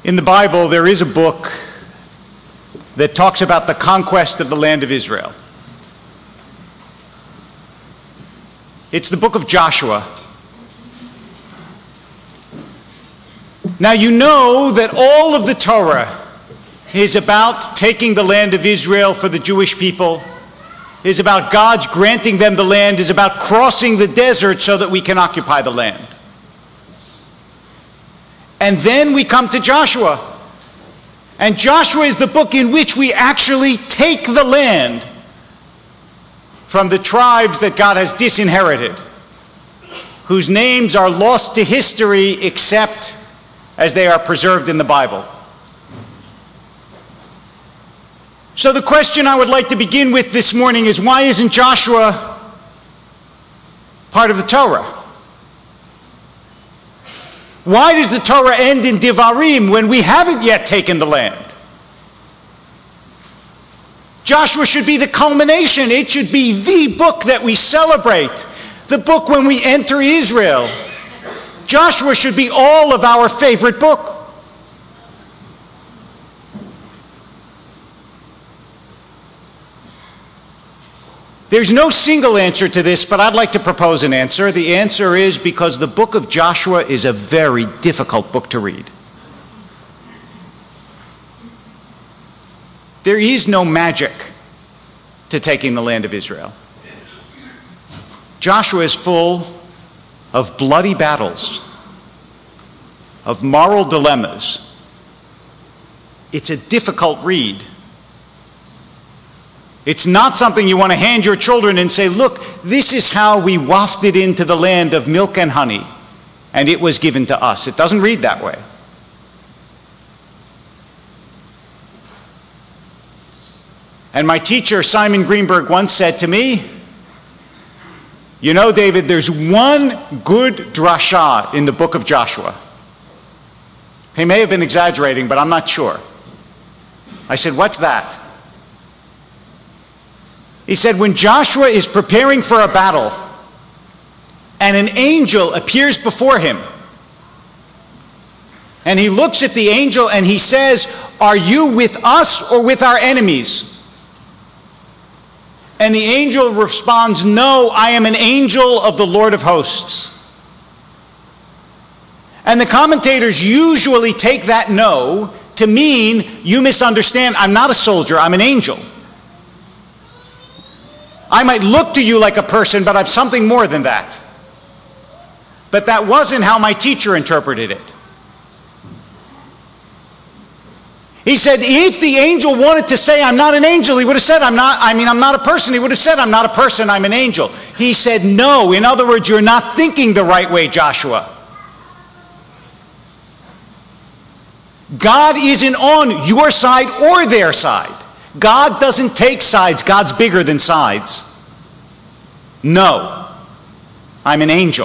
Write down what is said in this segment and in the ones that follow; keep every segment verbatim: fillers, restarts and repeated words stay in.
In the Bible, there is a book that talks about the conquest of the land of Israel. It's the book of Joshua. Now, you know that all of the Torah is about taking the land of Israel for the Jewish people, is about God's granting them the land, is about crossing the desert so that we can occupy the land. And then we come to Joshua. And Joshua is the book in which we actually take the land from the tribes that God has disinherited, whose names are lost to history except as they are preserved in the Bible. So the question I would like to begin with this morning is, why isn't Joshua part of the Torah? Why does the Torah end in Devarim when we haven't yet taken the land? Joshua should be the culmination. It should be the book that we celebrate, the book when we enter Israel. Joshua should be all of our favorite book. There's no single answer to this, but I'd like to propose an answer. The answer is because the book of Joshua is a very difficult book to read. There is no magic to taking the land of Israel. Joshua is full of bloody battles, of moral dilemmas. It's a difficult read. It's not something you want to hand your children and say, look, this is how we wafted into the land of milk and honey, and it was given to us. It doesn't read that way. And my teacher, Simon Greenberg, once said to me, you know, David, there's one good drasha in the book of Joshua. He may have been exaggerating, but I'm not sure. I said, what's that? He said, when Joshua is preparing for a battle and an angel appears before him, and he looks at the angel and he says, are you with us or with our enemies? And the angel responds, no, I am an angel of the Lord of hosts. And the commentators usually take that no to mean, you misunderstand, I'm not a soldier, I'm an angel. I might look to you like a person, but I'm something more than that. But that wasn't how my teacher interpreted it. He said, if the angel wanted to say, I'm not an angel, he would have said, I'm not, I mean, I'm not a person. He would have said, I'm not a person, I'm an angel. He said, no. In other words, you're not thinking the right way, Joshua. God isn't on your side or their side. God doesn't take sides. God's bigger than sides. No, I'm an angel.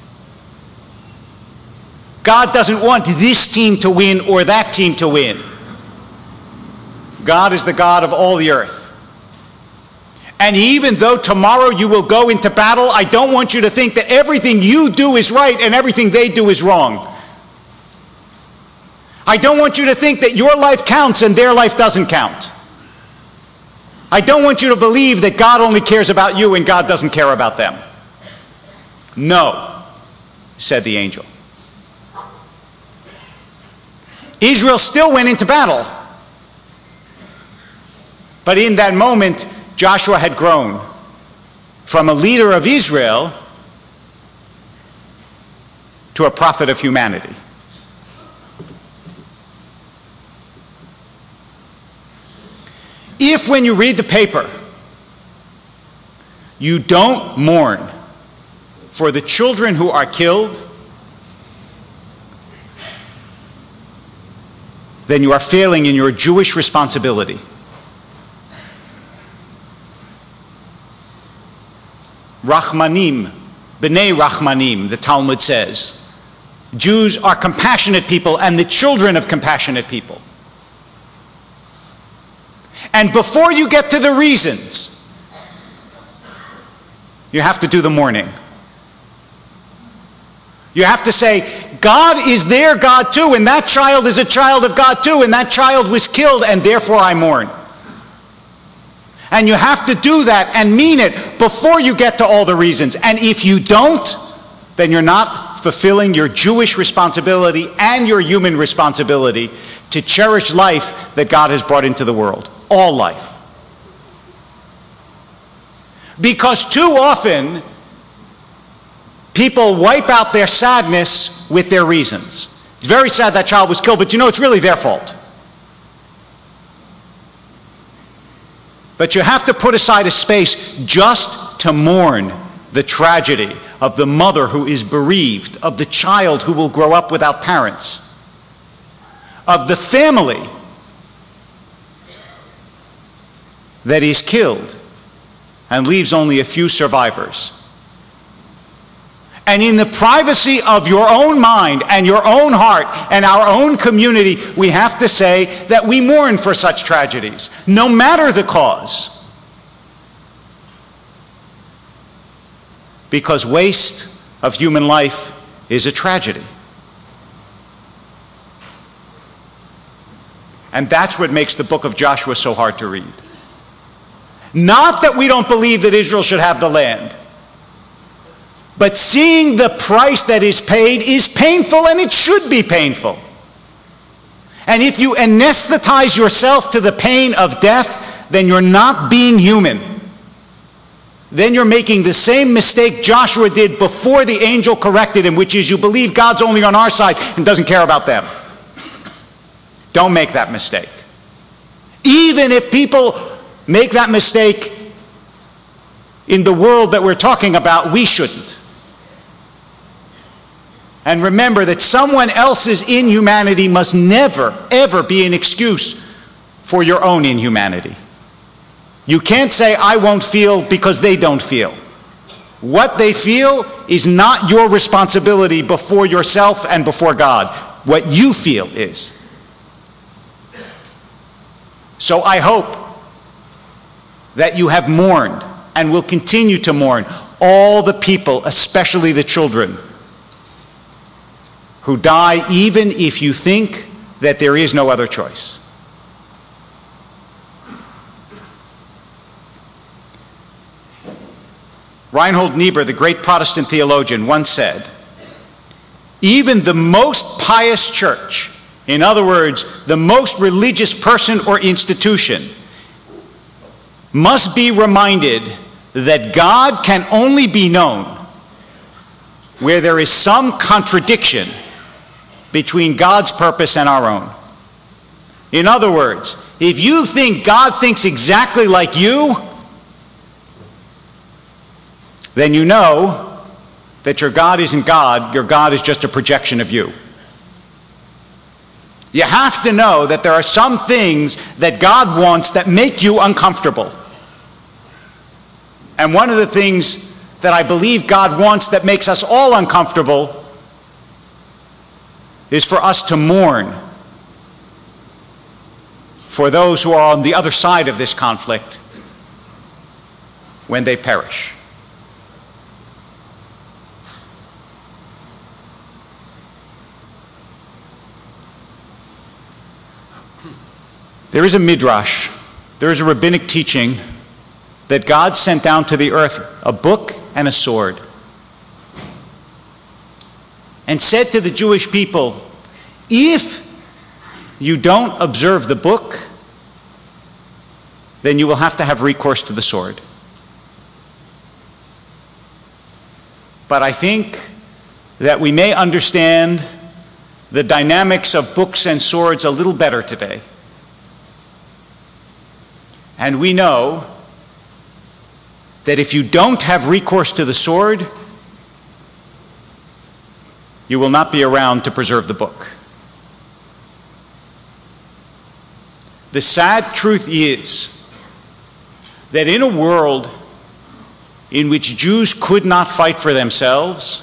God doesn't want this team to win or that team to win. God is the God of all the earth. And even though tomorrow you will go into battle, I don't want you to think that everything you do is right and everything they do is wrong. I don't want you to think that your life counts and their life doesn't count. I don't want you to believe that God only cares about you and God doesn't care about them. No, said the angel. Israel still went into battle. But in that moment, Joshua had grown from a leader of Israel to a prophet of humanity. If when you read the paper, you don't mourn for the children who are killed, then you are failing in your Jewish responsibility. Rachmanim, B'nai Rachmanim, the Talmud says. Jews are compassionate people and the children of compassionate people. And before you get to the reasons, you have to do the mourning. You have to say, God is their God too, and that child is a child of God too, and that child was killed, and therefore I mourn. And you have to do that and mean it before you get to all the reasons. And if you don't, then you're not fulfilling your Jewish responsibility and your human responsibility to cherish life that God has brought into the world. All life. Because too often, people wipe out their sadness with their reasons. It's very sad that child was killed, but you know, it's really their fault. But you have to put aside a space just to mourn the tragedy of the mother who is bereaved, of the child who will grow up without parents, of the family that is killed and leaves only a few survivors. And in the privacy of your own mind and your own heart and our own community, we have to say that we mourn for such tragedies, no matter the cause. Because waste of human life is a tragedy. And that's what makes the book of Joshua so hard to read. Not that we don't believe that Israel should have the land, but seeing the price that is paid is painful, and it should be painful. And if you anesthetize yourself to the pain of death, then you're not being human. Then you're making the same mistake Joshua did before the angel corrected him, which is you believe God's only on our side and doesn't care about them. Don't make that mistake. Even if people make that mistake in the world that we're talking about, we shouldn't. And remember that someone else's inhumanity must never, ever be an excuse for your own inhumanity. You can't say, I won't feel because they don't feel. What they feel is not your responsibility before yourself and before God. What you feel is. So I hope that you have mourned and will continue to mourn all the people, especially the children, who die even if you think that there is no other choice. Reinhold Niebuhr, the great Protestant theologian, once said, even the most pious church, in other words, the most religious person or institution, must be reminded that God can only be known where there is some contradiction between God's purpose and our own. In other words, if you think God thinks exactly like you, then you know that your God isn't God, your God is just a projection of you. You have to know that there are some things that God wants that make you uncomfortable. And one of the things that I believe God wants that makes us all uncomfortable is for us to mourn for those who are on the other side of this conflict when they perish. There is a midrash, there is a rabbinic teaching that God sent down to the earth a book and a sword and said to the Jewish people, if you don't observe the book, then you will have to have recourse to the sword. But I think that we may understand the dynamics of books and swords a little better today. And we know that if you don't have recourse to the sword, you will not be around to preserve the book. The sad truth is that in a world in which Jews could not fight for themselves,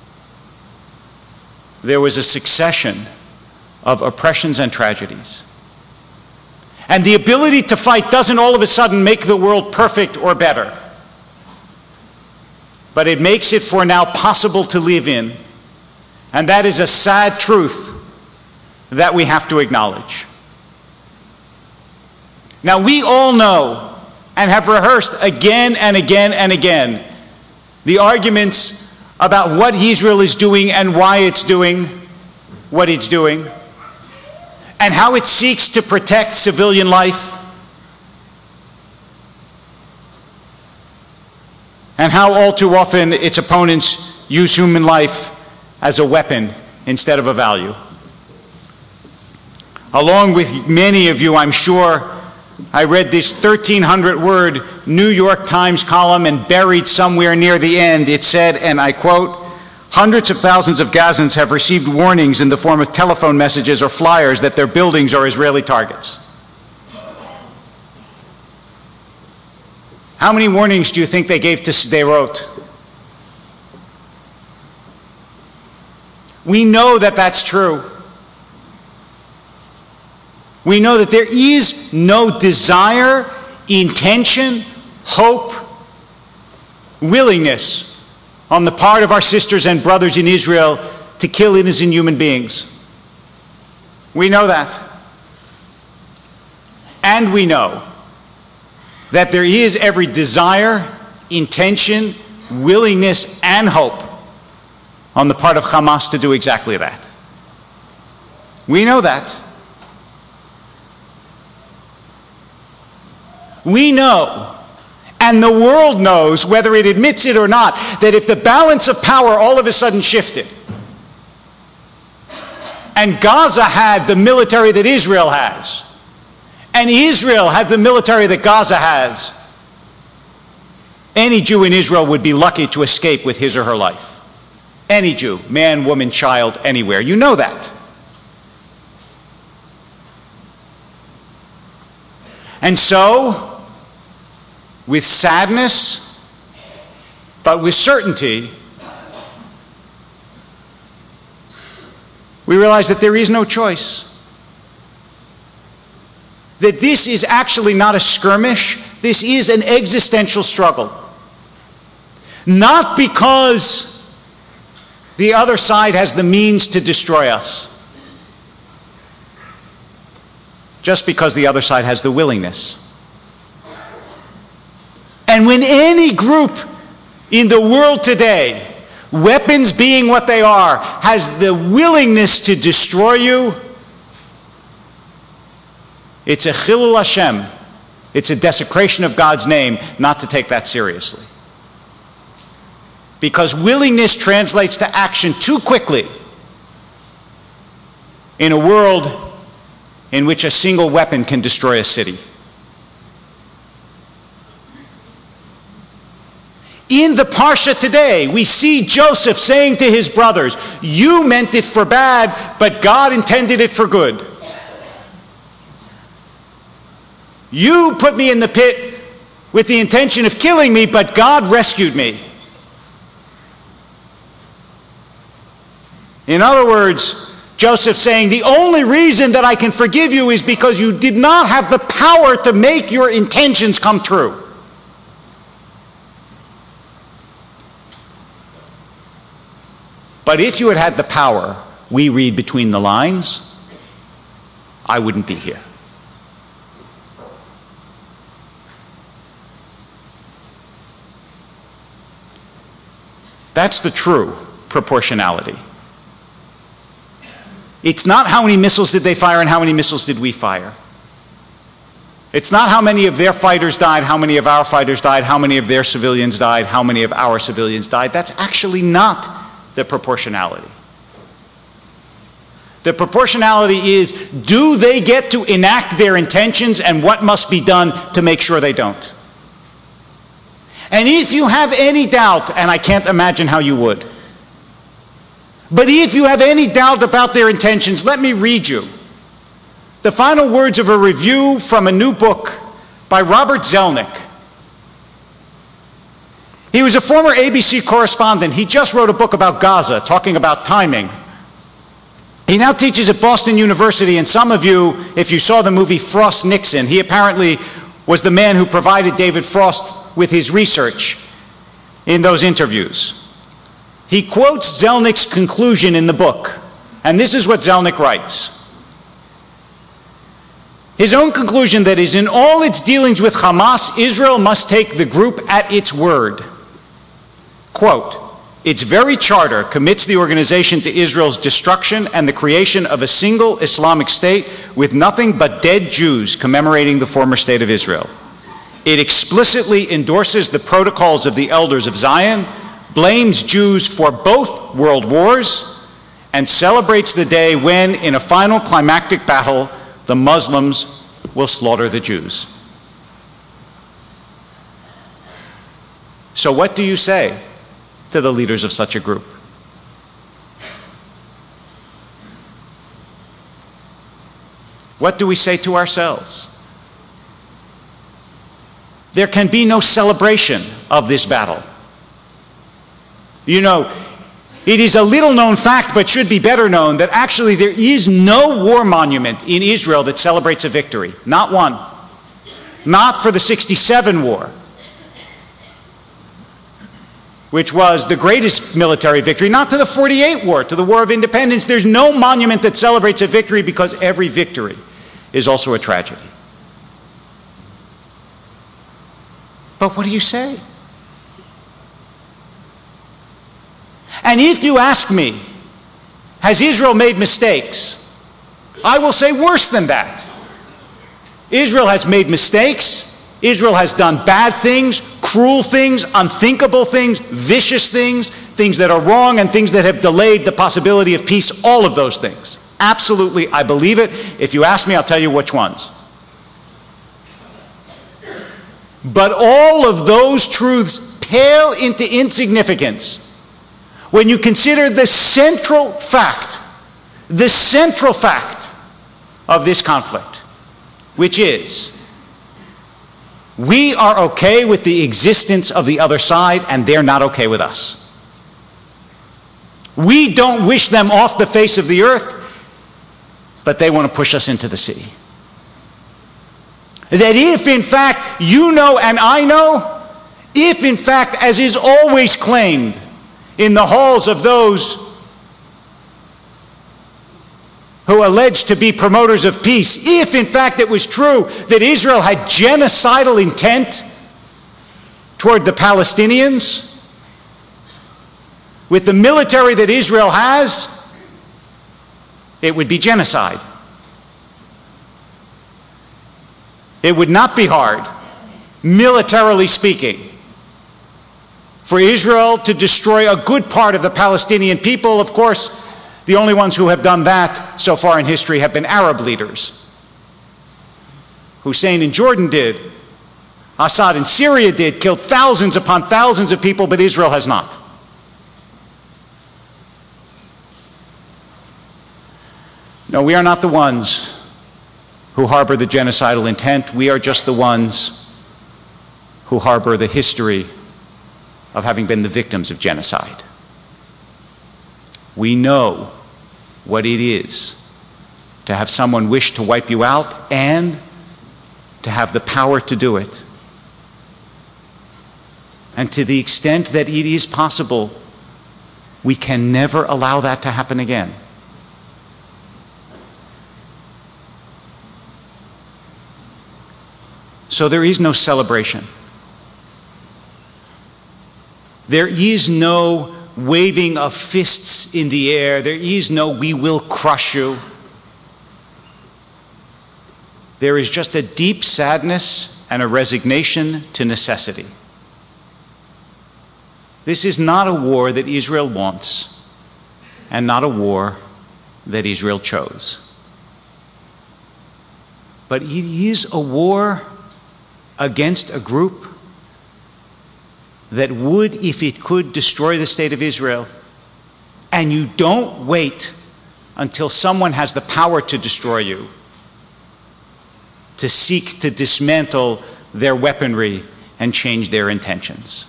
there was a succession of oppressions and tragedies. And the ability to fight doesn't all of a sudden make the world perfect or better, but it makes it for now possible to live in. And that is a sad truth that we have to acknowledge. Now, we all know and have rehearsed again and again and again the arguments about what Israel is doing and why it's doing what it's doing, and how it seeks to protect civilian life, and how all too often its opponents use human life as a weapon instead of a value. Along with many of you, I'm sure, I read this thirteen hundred word New York Times column, and buried somewhere near the end it said, and I quote, "Hundreds of thousands of Gazans have received warnings in the form of telephone messages or flyers that their buildings are Israeli targets." How many warnings do you think they gave to Sderot? We know that that's true. We know that there is no desire, intention, hope, willingness on the part of our sisters and brothers in Israel to kill innocent human beings. We know that. And we know that there is every desire, intention, willingness, and hope on the part of Hamas to do exactly that. We know that. We know, and the world knows, whether it admits it or not, that if the balance of power all of a sudden shifted, and Gaza had the military that Israel has, and Israel had the military that Gaza has, any Jew in Israel would be lucky to escape with his or her life. Any Jew, man, woman, child, anywhere. You know that. And so, with sadness, but with certainty, we realize that there is no choice. That this is actually not a skirmish, this is an existential struggle. Not because the other side has the means to destroy us, just because the other side has the willingness. And when any group in the world today, weapons being what they are, has the willingness to destroy you, it's a chilul Hashem. It's a desecration of God's name not to take that seriously. Because willingness translates to action too quickly in a world in which a single weapon can destroy a city. In the Parsha today, we see Joseph saying to his brothers, "You meant it for bad, but God intended it for good. You put me in the pit with the intention of killing me, but God rescued me." In other words, Joseph saying, the only reason that I can forgive you is because you did not have the power to make your intentions come true. But if you had had the power, we read between the lines, I wouldn't be here. That's the true proportionality. It's not how many missiles did they fire and how many missiles did we fire. It's not how many of their fighters died, how many of our fighters died, how many of their civilians died, how many of our civilians died. That's actually not the proportionality. The proportionality is, do they get to enact their intentions, and what must be done to make sure they don't? And if you have any doubt, and I can't imagine how you would, but if you have any doubt about their intentions, let me read you the final words of a review from a new book by Robert Zelnick. He was a former A B C correspondent. He just wrote a book about Gaza, talking about timing. He now teaches at Boston University, and some of you, if you saw the movie Frost Nixon, he apparently was the man who provided David Frost with his research in those interviews. He quotes Zelnick's conclusion in the book, and this is what Zelnick writes. His own conclusion, that is, in all its dealings with Hamas, Israel must take the group at its word. Quote, its very charter commits the organization to Israel's destruction and the creation of a single Islamic state with nothing but dead Jews commemorating the former state of Israel. It explicitly endorses the protocols of the elders of Zion, blames Jews for both world wars, and celebrates the day when, in a final climactic battle, the Muslims will slaughter the Jews. So what do you say to the leaders of such a group? What do we say to ourselves? There can be no celebration of this battle. You know, it is a little known fact, but should be better known, that actually there is no war monument in Israel that celebrates a victory. Not one. Not for the sixty-seven war, which was the greatest military victory. Not to the forty-eight war, to the War of Independence. There's no monument that celebrates a victory, because every victory is also a tragedy. But what do you say? And if you ask me, has Israel made mistakes? I will say worse than that. Israel has made mistakes. Israel has done bad things, cruel things, unthinkable things, vicious things, things that are wrong and things that have delayed the possibility of peace, all of those things. Absolutely, I believe it. If you ask me, I'll tell you which ones. But all of those truths pale into insignificance when you consider the central fact, the central fact of this conflict, which is we are okay with the existence of the other side and they're not okay with us. We don't wish them off the face of the earth, but they want to push us into the sea. That if in fact you know and I know, if in fact, as is always claimed in the halls of those who allege to be promoters of peace, if in fact it was true that Israel had genocidal intent toward the Palestinians, with the military that Israel has, it would be genocide. It would not be hard, militarily speaking, for Israel to destroy a good part of the Palestinian people. Of course, the only ones who have done that so far in history have been Arab leaders. Hussein in Jordan did. Assad in Syria did, killed thousands upon thousands of people, but Israel has not. No, we are not the ones who harbor the genocidal intent. We are just the ones who harbor the history of having been the victims of genocide. We know what it is to have someone wish to wipe you out and to have the power to do it. And to the extent that it is possible, we can never allow that to happen again. So there is no celebration. There is no waving of fists in the air. There is no "we will crush you." There is just a deep sadness and a resignation to necessity. This is not a war that Israel wants, and not a war that Israel chose. But it is a war against a group that would, if it could, destroy the state of Israel. And you don't wait until someone has the power to destroy you to seek to dismantle their weaponry and change their intentions.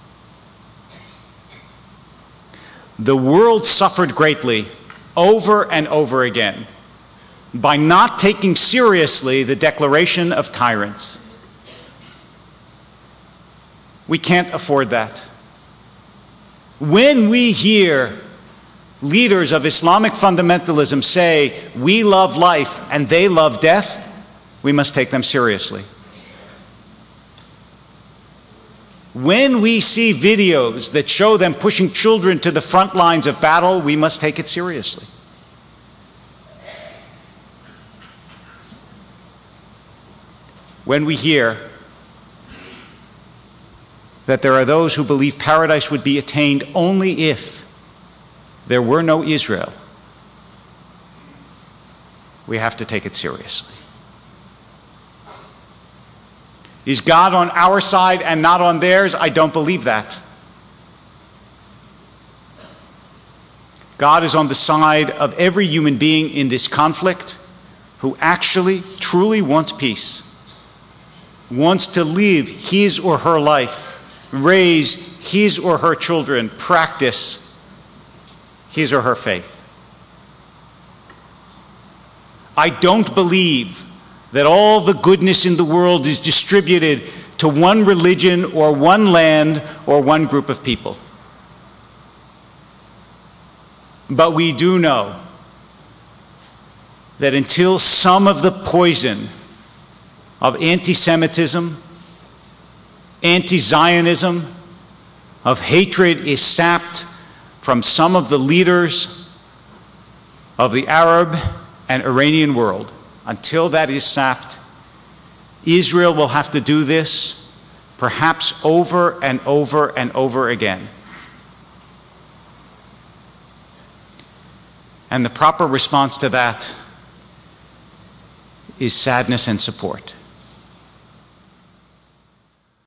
The world suffered greatly over and over again by not taking seriously the declaration of tyrants. We can't afford that. When we hear leaders of Islamic fundamentalism say, we love life and they love death, we must take them seriously. When we see videos that show them pushing children to the front lines of battle, we must take it seriously. When we hear that there are those who believe paradise would be attained only if there were no Israel, we have to take it seriously. Is God on our side and not on theirs? I don't believe that. God is on the side of every human being in this conflict who actually, truly wants peace, wants to live his or her life, raise his or her children, practice his or her faith. I don't believe that all the goodness in the world is distributed to one religion or one land or one group of people. But we do know that until some of the poison of anti-Semitism, anti-Zionism, of hatred is sapped from some of the leaders of the Arab and Iranian world, until that is sapped, Israel will have to do this perhaps over and over and over again. And the proper response to that is sadness and support.